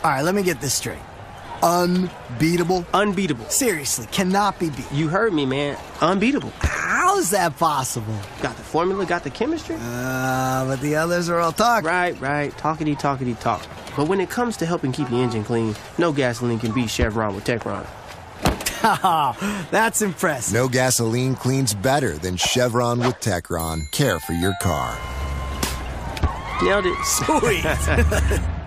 All right, let me get this straight. Unbeatable? Unbeatable. Seriously, cannot be beat. You heard me, man. Unbeatable. How is that possible? Got the formula, got the chemistry. But the others are all talk. Right. Talkity, talk. But when it comes to helping keep the engine clean, no gasoline can beat Chevron with Techron. That's impressive. No gasoline cleans better than Chevron with Techron. Care for your car. Nailed it. Sweet.